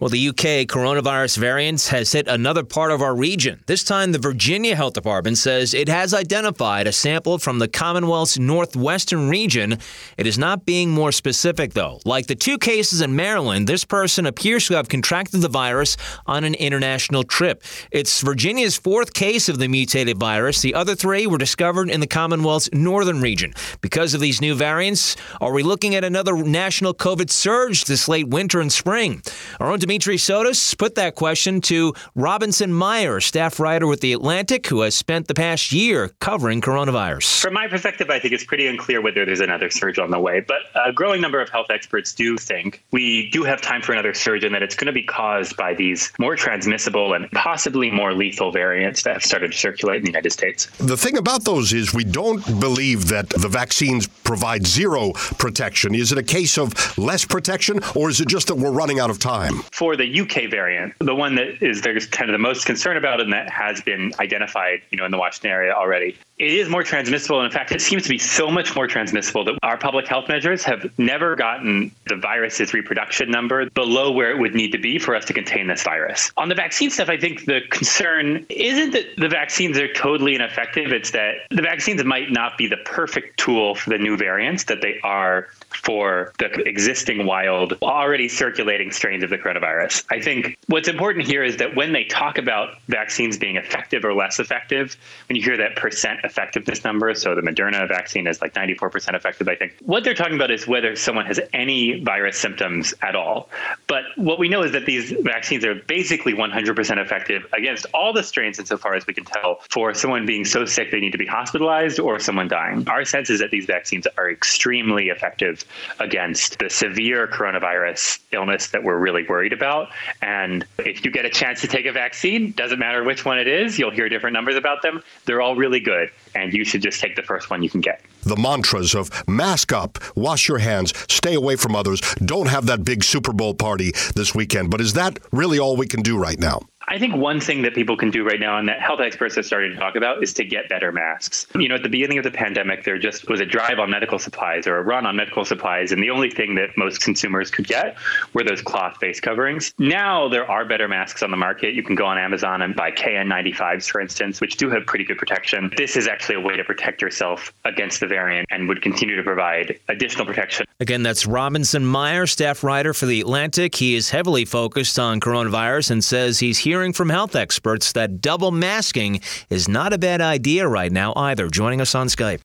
Well, the UK coronavirus variant has hit another part of our region. This time, the Virginia Health Department says it has identified a sample from the Commonwealth's northwestern region. It is not being more specific, though. Like the 2 cases in Maryland, this person appears to have contracted the virus on an international trip. It's Virginia's 4th case of the mutated virus. The other 3 were discovered in the Commonwealth's northern region. Because of these new variants, are we looking at another national COVID surge this late winter and spring? Our own Dimitri Sotis put that question to Robinson Meyer, staff writer with The Atlantic, who has spent the past year covering coronavirus. From my perspective, I think it's pretty unclear whether there's another surge on the way, but a growing number of health experts do think we do have time for another surge and that it's going to be caused by these more transmissible and possibly more lethal variants that have started to circulate in the United States. The thing about those is we don't believe that the vaccines provide zero protection. Is it a case of less protection, or is it just that we're running out of time? For the UK variant, the one that there's kind of the most concern about and that has been identified, in the Washington area already, it is more transmissible. And in fact, it seems to be so much more transmissible that our public health measures have never gotten the virus's reproduction number below where it would need to be for us to contain this virus. On the vaccine stuff, I think the concern isn't that the vaccines are totally ineffective. It's that the vaccines might not be the perfect tool for the new variants that they are for the existing wild, already circulating strains of the coronavirus. I think what's important here is that when they talk about vaccines being effective or less effective, when you hear that percent effectiveness number, so the Moderna vaccine is like 94% effective, I think, what they're talking about is whether someone has any virus symptoms at all. But what we know is that these vaccines are basically 100% effective against all the strains insofar as we can tell for someone being so sick they need to be hospitalized or someone dying. Our sense is that these vaccines are extremely effective against the severe coronavirus illness that we're really worried about. And if you get a chance to take a vaccine, doesn't matter which one it is, you'll hear different numbers about them. They're all really good, and you should just take the first one you can get. The mantras of mask up, wash your hands, stay away from others, don't have that big Super Bowl party this weekend. But is that really all we can do right now? I think one thing that people can do right now and that health experts have started to talk about is to get better masks. At the beginning of the pandemic, there just was a drive on medical supplies or a run on medical supplies. And the only thing that most consumers could get were those cloth face coverings. Now there are better masks on the market. You can go on Amazon and buy KN95s, for instance, which do have pretty good protection. This is actually a way to protect yourself against the variant and would continue to provide additional protection. Again, that's Robinson Meyer, staff writer for The Atlantic. He is heavily focused on coronavirus and says he's hearing from health experts that double masking is not a bad idea right now either. Joining us on Skype.